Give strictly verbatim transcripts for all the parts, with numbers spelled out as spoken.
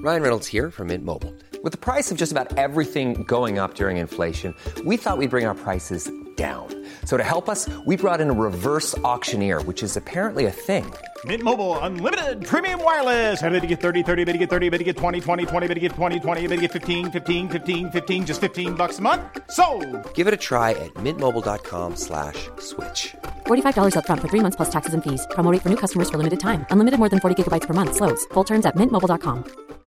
Ryan Reynolds here from Mint Mobile. With the price of just about everything going up during inflation, we thought we'd bring our prices down. So to help us, we brought in a reverse auctioneer, which is apparently a thing. Mint Mobile Unlimited Premium Wireless. How to get thirty, thirty, how to get thirty, how to get twenty, twenty, twenty, how to get twenty, twenty, how to get fifteen, fifteen, fifteen, fifteen, just fifteen bucks a month? Sold! Give it a try at mintmobile.com slash switch. forty-five dollars up front for three months plus taxes and fees. Promo rate for new customers for limited time. Unlimited more than forty gigabytes per month. Slows full terms at mint mobile dot com.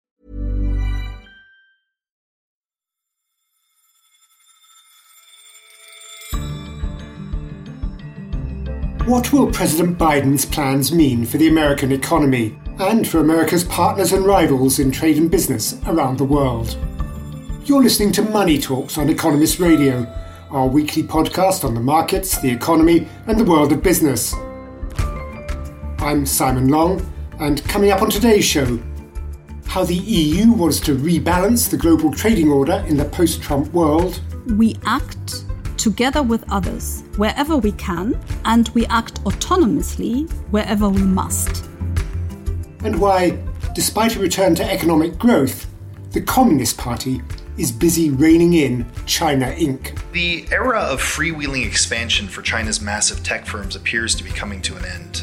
What will President Biden's plans mean for the American economy and for America's partners and rivals in trade and business around the world? You're listening to Money Talks on Economist Radio, our weekly podcast on the markets, the economy and the world of business. I'm Simon Long, and coming up on today's show, how the E U wants to rebalance the global trading order in the post-Trump world. We act together with others wherever we can, and we act autonomously wherever we must. And why, despite a return to economic growth, the Communist Party is busy reining in China Incorporated. The era of freewheeling expansion for China's massive tech firms appears to be coming to an end.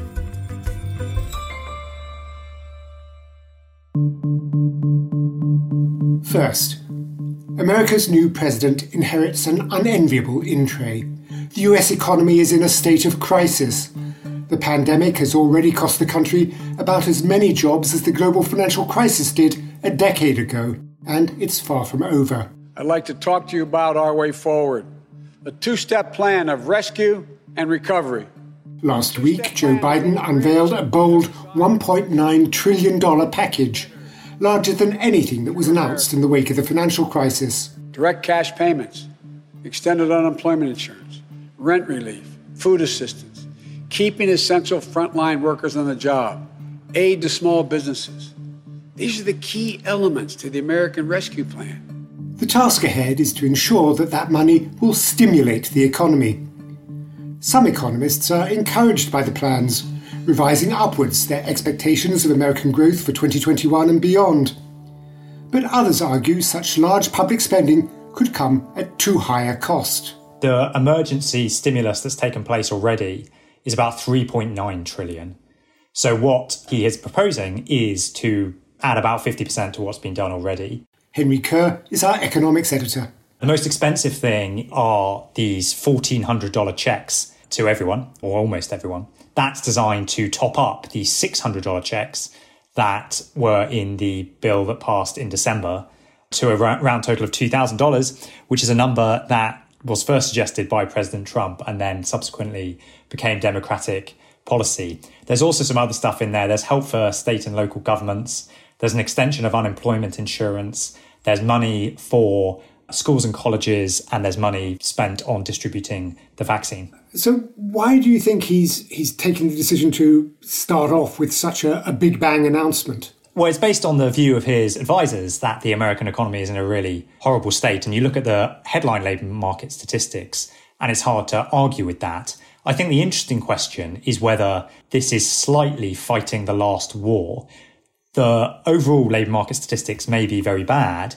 First, America's new president inherits an unenviable in-tray. The U S economy is in a state of crisis. The pandemic has already cost the country about as many jobs as the global financial crisis did a decade ago, and it's far from over. I'd like to talk to you about our way forward, a two-step plan of rescue and recovery. Last week, Joe Biden unveiled a bold one point nine trillion dollars package, larger than anything that was announced in the wake of the financial crisis. Direct cash payments, extended unemployment insurance, rent relief, food assistance, keeping essential frontline workers on the job, aid to small businesses. These are the key elements to the American Rescue Plan. The task ahead is to ensure that that money will stimulate the economy. Some economists are encouraged by the plans, revising upwards their expectations of American growth for twenty twenty-one and beyond. But others argue such large public spending could come at too high a cost. The emergency stimulus that's taken place already is about three point nine trillion dollars. So what he is proposing is to add about fifty percent to what's been done already. Henry Kerr is our economics editor. The most expensive thing are these fourteen hundred dollars checks to everyone, or almost everyone. That's designed to top up the six hundred dollars checks that were in the bill that passed in December to a round total of two thousand dollars, which is a number that was first suggested by President Trump and then subsequently became Democratic policy. There's also some other stuff in there. There's help for state and local governments. There's an extension of unemployment insurance. There's money for schools and colleges, and there's money spent on distributing the vaccine. So why do you think he's he's taken the decision to start off with such a, a big bang announcement? Well, it's based on the view of his advisors that the American economy is in a really horrible state. And you look at the headline labour market statistics, and it's hard to argue with that. I think the interesting question is whether this is slightly fighting the last war. The overall labour market statistics may be very bad,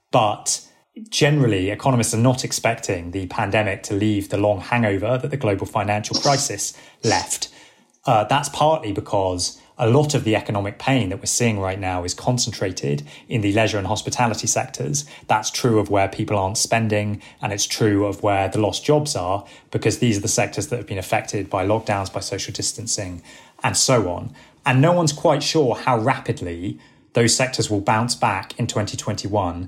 but generally, economists are not expecting the pandemic to leave the long hangover that the global financial crisis left. Uh, that's partly because a lot of the economic pain that we're seeing right now is concentrated in the leisure and hospitality sectors. That's true of where people aren't spending, and it's true of where the lost jobs are, because these are the sectors that have been affected by lockdowns, by social distancing, and so on. And no one's quite sure how rapidly those sectors will bounce back in twenty twenty-one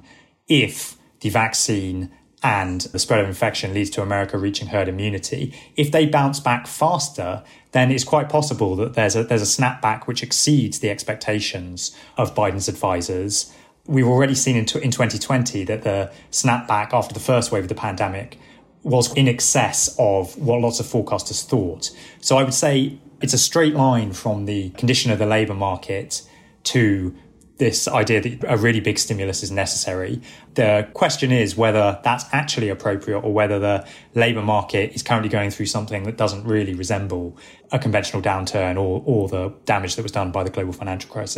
if the vaccine and the spread of infection leads to America reaching herd immunity. If they bounce back faster, then it's quite possible that there's a there's a snapback which exceeds the expectations of Biden's advisors. We've already seen in, in twenty twenty that the snapback after the first wave of the pandemic was in excess of what lots of forecasters thought. So I would say it's a straight line from the condition of the labour market to this idea that a really big stimulus is necessary. The question is whether that's actually appropriate or whether the labour market is currently going through something that doesn't really resemble a conventional downturn or, or the damage that was done by the global financial crisis.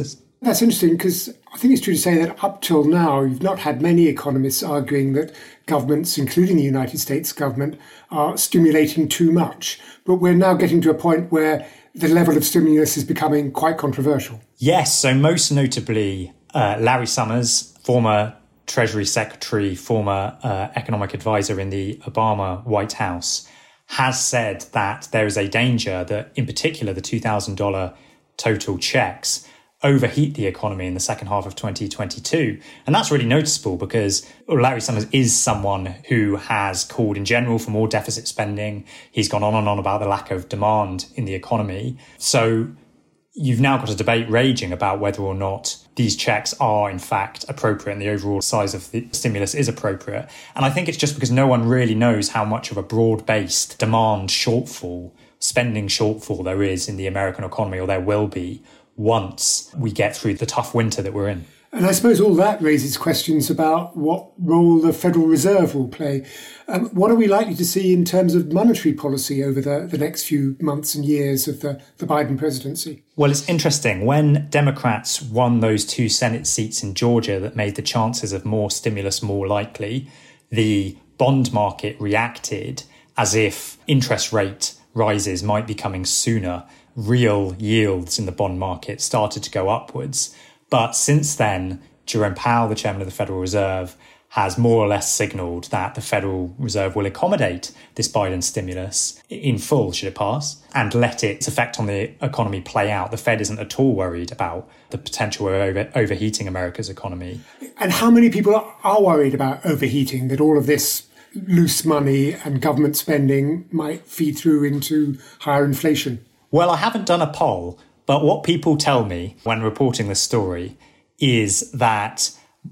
That's interesting because I think it's true to say that up till now, you've not had many economists arguing that governments, including the United States government, are stimulating too much. But we're now getting to a point where the level of stimulus is becoming quite controversial. Yes, so most notably, uh, Larry Summers, former Treasury Secretary, former uh, economic advisor in the Obama White House, has said that there is a danger that, in particular, the two thousand dollars total checks overheat the economy in the second half of twenty twenty-two. And that's really noticeable because Larry Summers is someone who has called in general for more deficit spending. He's gone on and on about the lack of demand in the economy. So you've now got a debate raging about whether or not these checks are in fact appropriate and the overall size of the stimulus is appropriate. And I think it's just because no one really knows how much of a broad-based demand shortfall, spending shortfall there is in the American economy, or there will be, once we get through the tough winter that we're in. And I suppose all that raises questions about what role the Federal Reserve will play. Um, what are we likely to see in terms of monetary policy over the, the next few months and years of the, the Biden presidency? Well, it's interesting. When Democrats won those two Senate seats in Georgia that made the chances of more stimulus more likely, the bond market reacted as if interest rate rises might be coming sooner. Real yields in the bond market started to go upwards. But since then, Jerome Powell, the chairman of the Federal Reserve, has more or less signalled that the Federal Reserve will accommodate this Biden stimulus in full, should it pass, and let its effect on the economy play out. The Fed isn't at all worried about the potential of over- overheating America's economy. And how many people are worried about overheating, that all of this loose money and government spending might feed through into higher inflation? Well, I haven't done a poll, but what people tell me when reporting this story is that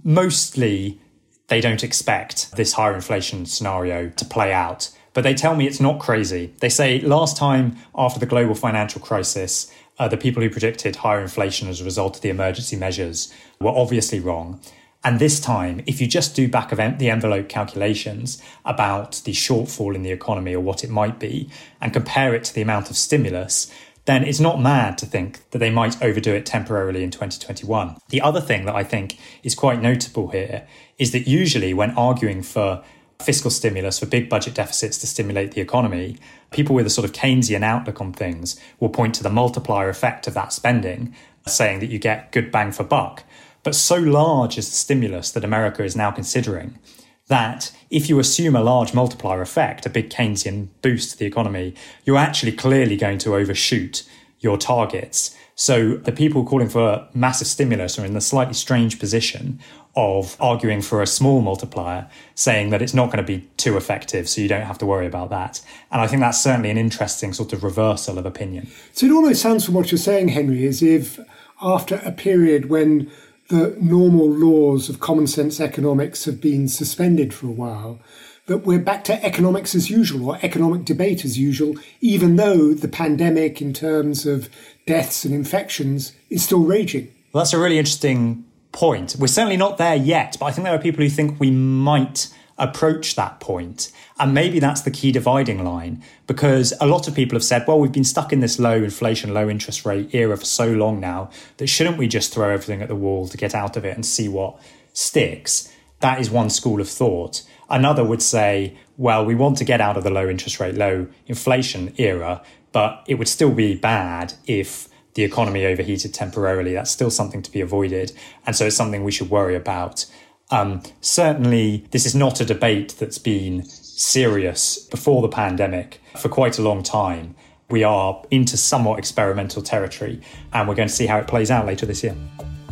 mostly they don't expect this higher inflation scenario to play out. But they tell me it's not crazy. They say last time after the global financial crisis, uh, the people who predicted higher inflation as a result of the emergency measures were obviously wrong. And this time, if you just do back of the envelope calculations about the shortfall in the economy or what it might be and compare it to the amount of stimulus, then it's not mad to think that they might overdo it temporarily in twenty twenty-one. The other thing that I think is quite notable here is that usually when arguing for fiscal stimulus, for big budget deficits to stimulate the economy, people with a sort of Keynesian outlook on things will point to the multiplier effect of that spending, saying that you get good bang for buck. But so large is the stimulus that America is now considering that if you assume a large multiplier effect, a big Keynesian boost to the economy, you're actually clearly going to overshoot your targets. So the people calling for massive stimulus are in the slightly strange position of arguing for a small multiplier, saying that it's not going to be too effective, so you don't have to worry about that. And I think that's certainly an interesting sort of reversal of opinion. So it almost sounds from what you're saying, Henry, as if after a period when the normal laws of common sense economics have been suspended for a while, that we're back to economics as usual, or economic debate as usual, even though the pandemic in terms of deaths and infections is still raging. Well, that's a really interesting point. We're certainly not there yet, but I think there are people who think we might approach that point. And maybe that's the key dividing line, because a lot of people have said, well, we've been stuck in this low inflation, low interest rate era for so long now that shouldn't we just throw everything at the wall to get out of it and see what sticks? That is one school of thought. Another would say, well, we want to get out of the low interest rate, low inflation era, but it would still be bad if the economy overheated temporarily. That's still something to be avoided. And so it's something we should worry about. Um, certainly, this is not a debate that's been serious before the pandemic for quite a long time. We are into somewhat experimental territory, and we're going to see how it plays out later this year.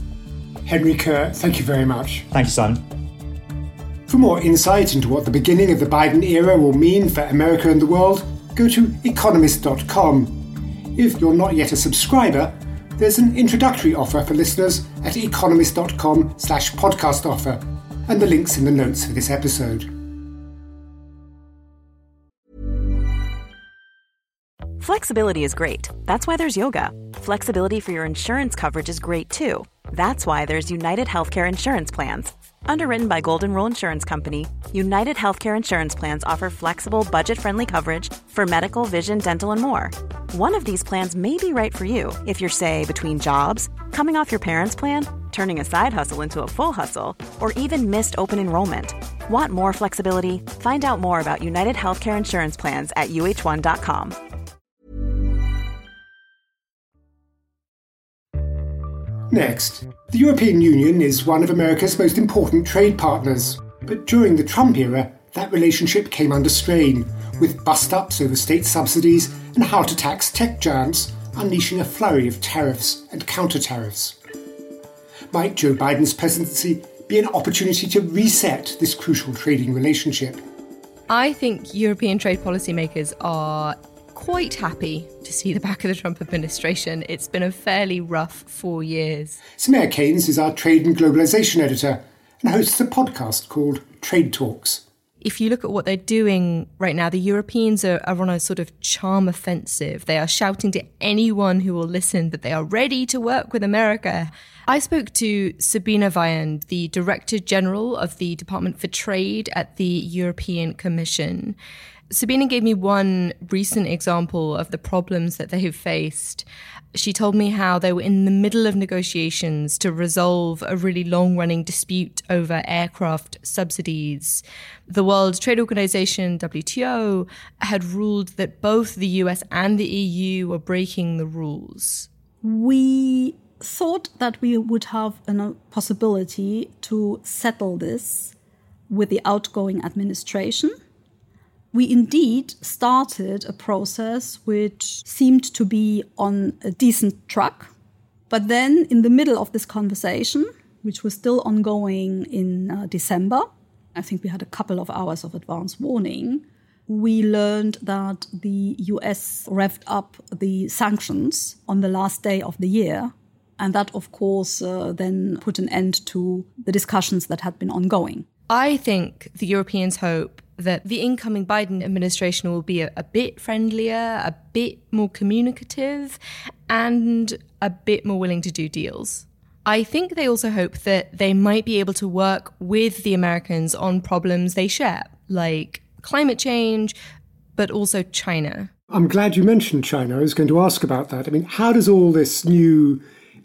Henry Kerr, thank you very much. Thank you, Simon. For more insight into what the beginning of the Biden era will mean for America and the world, go to economist dot com. If you're not yet a subscriber, there's an introductory offer for listeners at economist dot com slash podcast offer, and the link's in the notes for this episode. Flexibility is great. That's why there's yoga. Flexibility for your insurance coverage is great too. That's why there's United Healthcare Insurance Plans. Underwritten by Golden Rule Insurance Company, United Healthcare Insurance Plans offer flexible, budget-friendly coverage for medical, vision, dental, and more. One of these plans may be right for you if you're, say, between jobs, coming off your parents' plan, turning a side hustle into a full hustle, or even missed open enrollment. Want more flexibility? Find out more about United Healthcare Insurance Plans at U H one dot com. Next, the European Union is one of America's most important trade partners. But during the Trump era, that relationship came under strain, with bust-ups over state subsidies and how to tax tech giants, unleashing a flurry of tariffs and counter-tariffs. Might Joe Biden's presidency be an opportunity to reset this crucial trading relationship? I think European trade policymakers are quite happy to see the back of the Trump administration. It's been a fairly rough four years. Samir Keynes is our trade and globalisation editor and hosts a podcast called Trade Talks. If you look at what they're doing right now, the Europeans are, are on a sort of charm offensive. They are shouting to anyone who will listen that they are ready to work with America. I spoke to Sabine Weyand, the Director General of the Department for Trade at the European Commission. Sabine gave me one recent example of the problems that they have faced. She told me how they were in the middle of negotiations to resolve a really long-running dispute over aircraft subsidies. The World Trade Organization, W T O, had ruled that both the U S and the E U were breaking the rules. We thought that we would have a possibility to settle this with the outgoing administration. We indeed started a process which seemed to be on a decent track. But then in the middle of this conversation, which was still ongoing in uh, December, I think we had a couple of hours of advance warning, we learned that the U S revved up the sanctions on the last day of the year. And that, of course, uh, then put an end to the discussions that had been ongoing. I think the Europeans hope that the incoming Biden administration will be a, a bit friendlier, a bit more communicative, and a bit more willing to do deals. I think they also hope that they might be able to work with the Americans on problems they share, like climate change, but also China. I'm glad you mentioned China. I was going to ask about that. I mean, how does all this new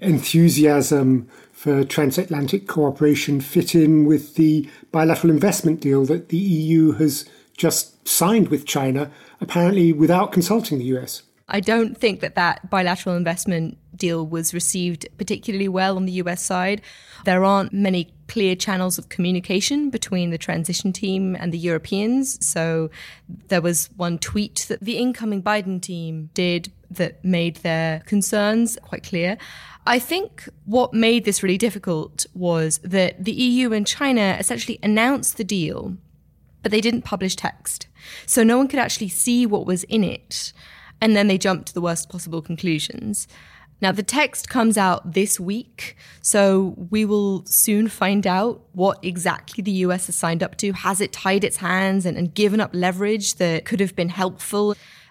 enthusiasm for transatlantic cooperation fit in with the bilateral investment deal that the E U has just signed with China, apparently without consulting the U S? I don't think that that bilateral investment deal was received particularly well on the U S side. There aren't many clear channels of communication between the transition team and the Europeans. So there was one tweet that the incoming Biden team did that made their concerns quite clear. I think what made this really difficult was that the E U and China essentially announced the deal, but they didn't publish text. So no one could actually see what was in it. And then they jumped to the worst possible conclusions. Now, the text comes out this week, so we will soon find out what exactly the U S has signed up to. Has it tied its hands and, and given up leverage that could have been helpful?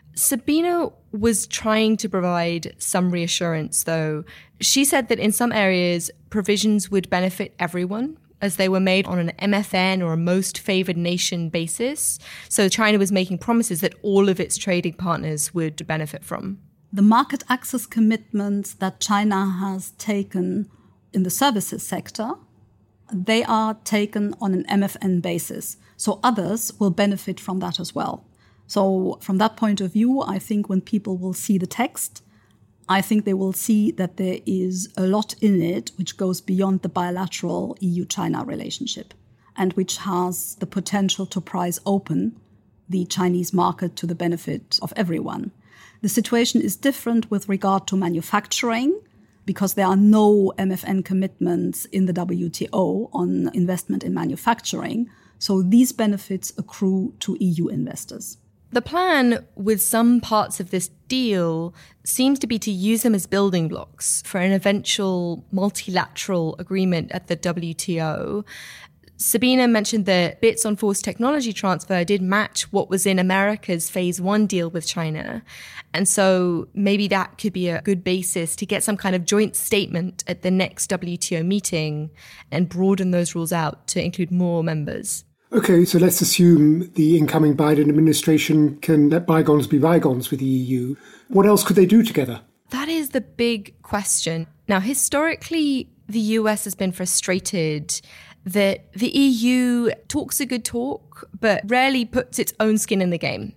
Sabine was trying to provide some reassurance, though. She said that in some areas, provisions would benefit everyone, as they were made on an M F N or a most favored nation basis. So China was making promises that all of its trading partners would benefit from. The market access commitments that China has taken in the services sector, they are taken on an M F N basis. So others will benefit from that as well. So from that point of view, I think when people will see the text, I think they will see that there is a lot in it which goes beyond the bilateral E U China relationship and which has the potential to price open the Chinese market to the benefit of everyone. The situation is different with regard to manufacturing because there are no M F N commitments in the W T O on investment in manufacturing. So these benefits accrue to E U investors. The plan with some parts of this deal seems to be to use them as building blocks for an eventual multilateral agreement at the W T O. Sabina mentioned that bits on forced technology transfer did match what was in America's phase one deal with China. And so maybe that could be a good basis to get some kind of joint statement at the next W T O meeting and broaden those rules out to include more members. Okay, so let's assume the incoming Biden administration can let bygones be bygones with the E U. What else could they do together? That is the big question. Now, historically, the U S has been frustrated that the E U talks a good talk, but rarely puts its own skin in the game.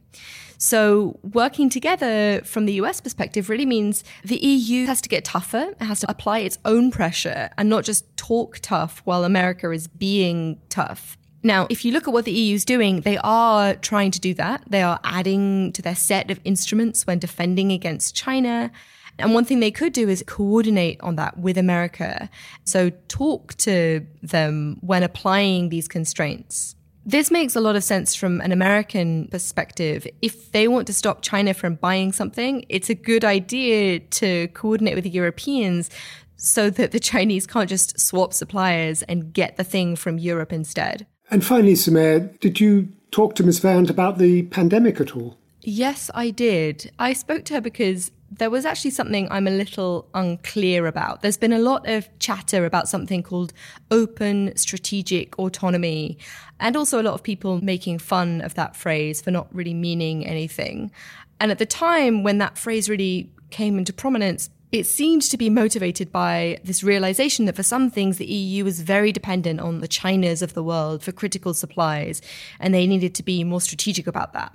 So working together from the U S perspective really means the E U has to get tougher, it has to apply its own pressure and not just talk tough while America is being tough. Now, if you look at what the E U is doing, they are trying to do that. They are adding to their set of instruments when defending against China. And one thing they could do is coordinate on that with America. So talk to them when applying these constraints. This makes a lot of sense from an American perspective. If they want to stop China from buying something, it's a good idea to coordinate with the Europeans so that the Chinese can't just swap suppliers and get the thing from Europe instead. And finally, Sumair, did you talk to Miz Vand about the pandemic at all? Yes, I did. I spoke to her because there was actually something I'm a little unclear about. There's been a lot of chatter about something called open strategic autonomy, and also a lot of people making fun of that phrase for not really meaning anything. And at the time when that phrase really came into prominence, it seemed to be motivated by this realization that for some things, the E U was very dependent on the Chinas of the world for critical supplies, and they needed to be more strategic about that.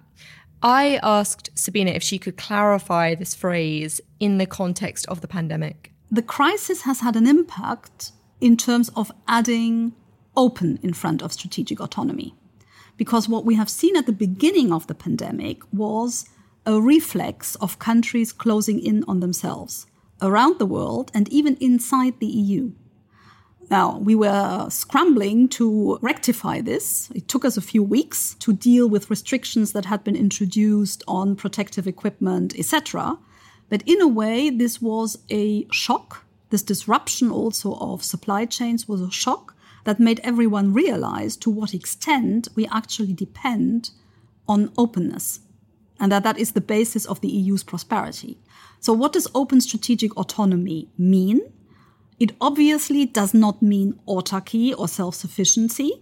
I asked Sabina if she could clarify this phrase in the context of the pandemic. The crisis has had an impact in terms of adding open in front of strategic autonomy. Because what we have seen at the beginning of the pandemic was a reflex of countries closing in on themselves around the world and even inside the E U. Now, we were scrambling to rectify this. It took us a few weeks to deal with restrictions that had been introduced on protective equipment, et cetera. But in a way, this was a shock. This disruption also of supply chains was a shock that made everyone realize to what extent we actually depend on openness, and that that is the basis of the E U's prosperity. So what does open strategic autonomy mean? It obviously does not mean autarky or self-sufficiency.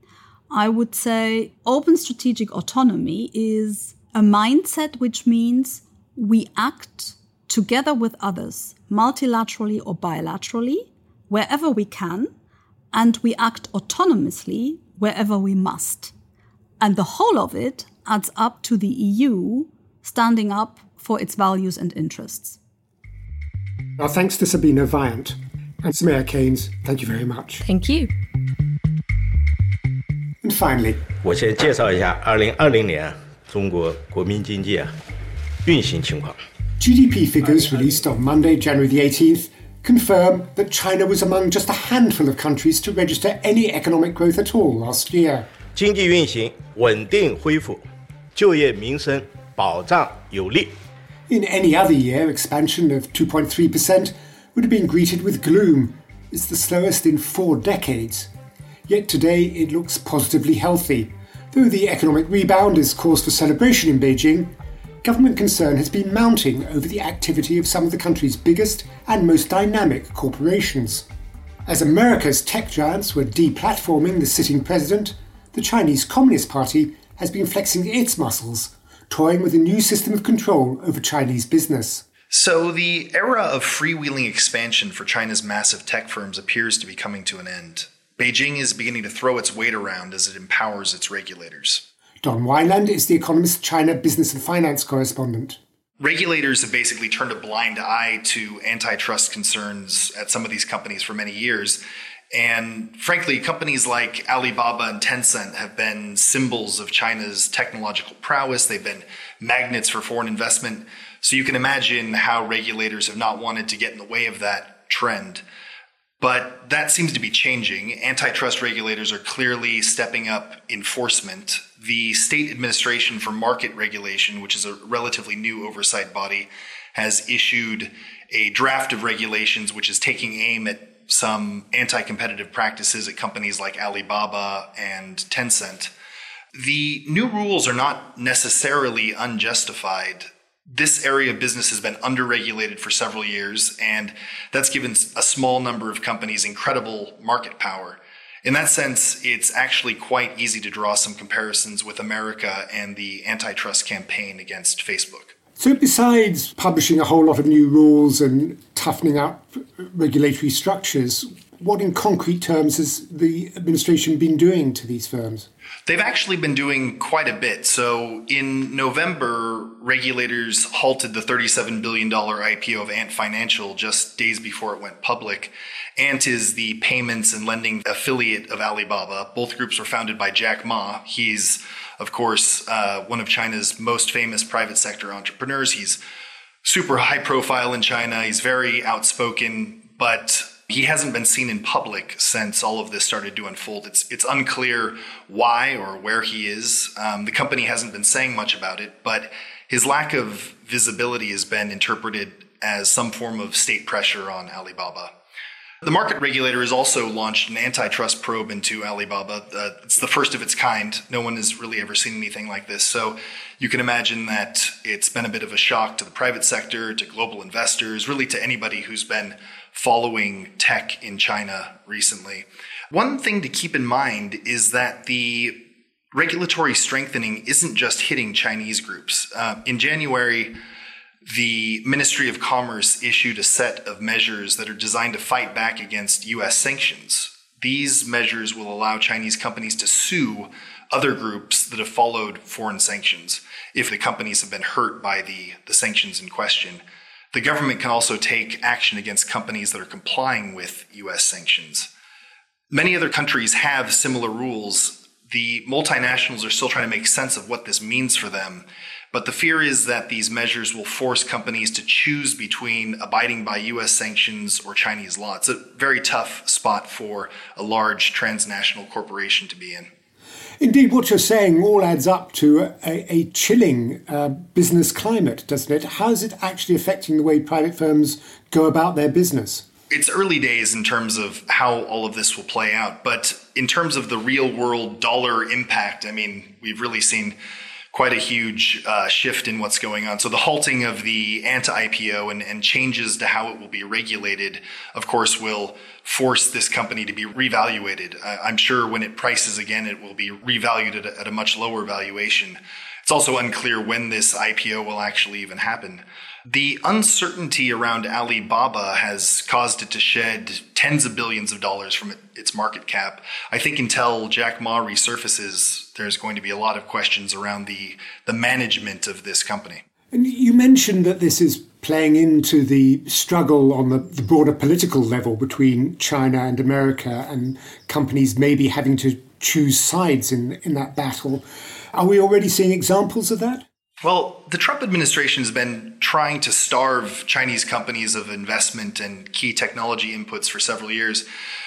I would say open strategic autonomy is a mindset which means we act together with others, multilaterally or bilaterally, wherever we can, and we act autonomously wherever we must. And the whole of it adds up to the E U standing up for its values and interests. Our thanks to Sabina Vand. And Sumair Keynes, thank you very much. Thank you. And finally, 我先介绍一下二零二零年中国国民经济运行情况。 G D P figures released on Monday, January the eighteenth, confirm that China was among just a handful of countries to register any economic growth at all last year. 经济运行稳定恢复，就业民生保障有力。 In any other year, expansion of two point three percent would have been greeted with gloom. It's the slowest in four decades. Yet today it looks positively healthy. Though the economic rebound is cause for celebration in Beijing, government concern has been mounting over the activity of some of the country's biggest and most dynamic corporations. As America's tech giants were deplatforming the sitting president, the Chinese Communist Party has been flexing its muscles, toying with a new system of control over Chinese business. So the era of freewheeling expansion for China's massive tech firms appears to be coming to an end. Beijing is beginning to throw its weight around as it empowers its regulators. Don Weinland is The Economist China business and finance correspondent. Regulators have basically turned a blind eye to antitrust concerns at some of these companies for many years. And frankly, companies like Alibaba and Tencent have been symbols of China's technological prowess. They've been magnets for foreign investment. So you can imagine how regulators have not wanted to get in the way of that trend. But that seems to be changing. Antitrust regulators are clearly stepping up enforcement. The State Administration for Market Regulation, which is a relatively new oversight body, has issued a draft of regulations which is taking aim at some anti-competitive practices at companies like Alibaba and Tencent. The new rules are not necessarily unjustified. This area of business has been underregulated for several years, and that's given a small number of companies incredible market power. In that sense, it's actually quite easy to draw some comparisons with America and the antitrust campaign against Facebook. So besides publishing a whole lot of new rules and toughening up regulatory structures, what in concrete terms has the administration been doing to these firms? They've actually been doing quite a bit. So in November, regulators halted the thirty-seven billion dollars I P O of Ant Financial just days before it went public. Ant is the payments and lending affiliate of Alibaba. Both groups were founded by Jack Ma. He's, of course, uh, one of China's most famous private sector entrepreneurs. He's super high profile in China. He's very outspoken, but he hasn't been seen in public since all of this started to unfold. It's it's unclear why or where he is. Um, the company hasn't been saying much about it, but his lack of visibility has been interpreted as some form of state pressure on Alibaba. The market regulator has also launched an antitrust probe into Alibaba. Uh, it's the first of its kind. No one has really ever seen anything like this. So you can imagine that it's been a bit of a shock to the private sector, to global investors, really to anybody who's been following tech in China recently. One thing to keep in mind is that the regulatory strengthening isn't just hitting Chinese groups. Uh, in January, the Ministry of Commerce issued a set of measures that are designed to fight back against U S sanctions. These measures will allow Chinese companies to sue other groups that have followed foreign sanctions if the companies have been hurt by the, the sanctions in question. The government can also take action against companies that are complying with U S sanctions. Many other countries have similar rules. The multinationals are still trying to make sense of what this means for them. But the fear is that these measures will force companies to choose between abiding by U S sanctions or Chinese law. It's a very tough spot for a large transnational corporation to be in. Indeed, what you're saying all adds up to a, a chilling uh, business climate, doesn't it? How is it actually affecting the way private firms go about their business? It's early days in terms of how all of this will play out. But in terms of the real world dollar impact, I mean, we've really seen quite a huge uh, shift in what's going on. So the halting of the Ant I P O and, and changes to how it will be regulated, of course, will force this company to be revaluated. Uh, I'm sure when it prices again, it will be revalued at a, at a much lower valuation. It's also unclear when this I P O will actually even happen. The uncertainty around Alibaba has caused it to shed tens of billions of dollars from its market cap. I think until Jack Ma resurfaces, there's going to be a lot of questions around the, the management of this company. And you mentioned that this is playing into the struggle on the, the broader political level between China and America, and companies maybe having to choose sides in, in that battle. Are we already seeing examples of that? Well, the Trump administration has been trying to starve Chinese companies of investment and key technology inputs for several years.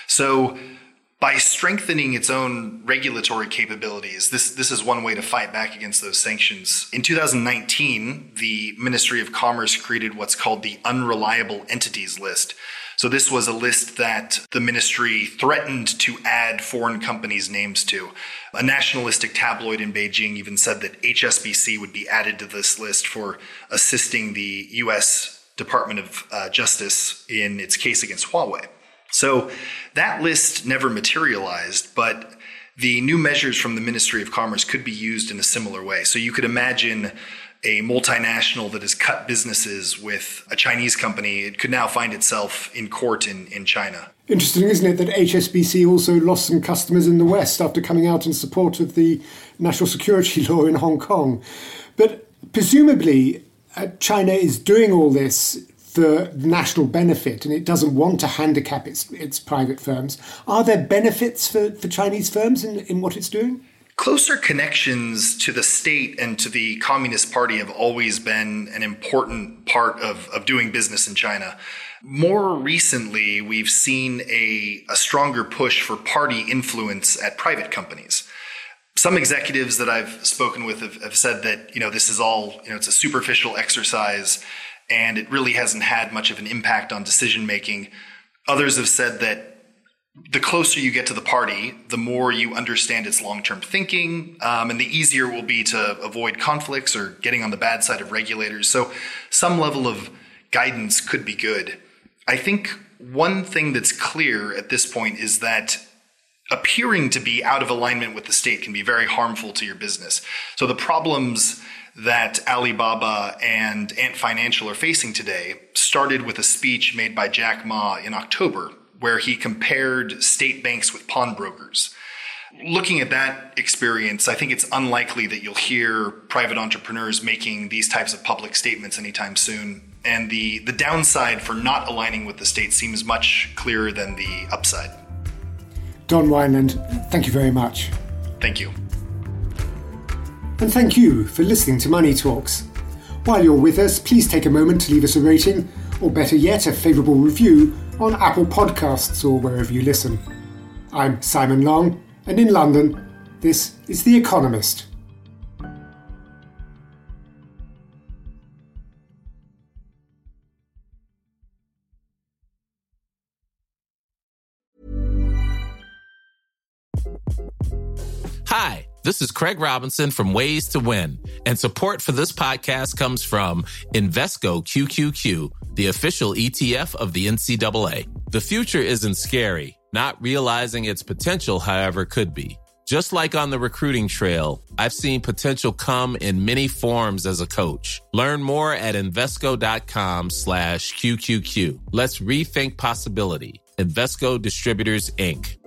So by strengthening its own regulatory capabilities, this, this is one way to fight back against those sanctions. In two thousand nineteen, the Ministry of Commerce created what's called the Unreliable Entities List. So this was a list that the ministry threatened to add foreign companies' names to. A nationalistic tabloid in Beijing even said that H S B C would be added to this list for assisting the U S Department of uh, Justice in its case against Huawei. So that list never materialized, but the new measures from the Ministry of Commerce could be used in a similar way. So you could imagine a multinational that has cut businesses with a Chinese company. It could now find itself in court in, in China. Interesting, isn't it, that H S B C also lost some customers in the West after coming out in support of the national security law in Hong Kong. But presumably, uh, China is doing all this for national benefit, and it doesn't want to handicap its its private firms. Are there benefits for, for Chinese firms in, in what it's doing? Closer connections to the state and to the Communist Party have always been an important part of, of doing business in China. More recently, we've seen a, a stronger push for party influence at private companies. Some executives that I've spoken with have, have said that, you know, this is all, you know, it's a superficial exercise and it really hasn't had much of an impact on decision making. Others have said that the closer you get to the party, the more you understand its long-term thinking, um, and the easier it will be to avoid conflicts or getting on the bad side of regulators. So some level of guidance could be good. I think one thing that's clear at this point is that appearing to be out of alignment with the state can be very harmful to your business. So the problems that Alibaba and Ant Financial are facing today started with a speech made by Jack Ma in October, where he compared state banks with pawnbrokers. Looking at that experience, I think it's unlikely that you'll hear private entrepreneurs making these types of public statements anytime soon. And the, the downside for not aligning with the state seems much clearer than the upside. Don Wineland, thank you very much. Thank you. And thank you for listening to Money Talks. While you're with us, please take a moment to leave us a rating, or better yet, a favourable review on Apple Podcasts or wherever you listen. I'm Simon Long, and in London, this is The Economist. Hi, this is Craig Robinson from Ways to Win, and support for this podcast comes from Invesco Q Q Q, the official E T F of the N C double A. The future isn't scary. Not realizing its potential, however, could be. Just like on the recruiting trail, I've seen potential come in many forms as a coach. Learn more at Invesco.com slash QQQ. Let's rethink possibility. Invesco Distributors, Incorporated.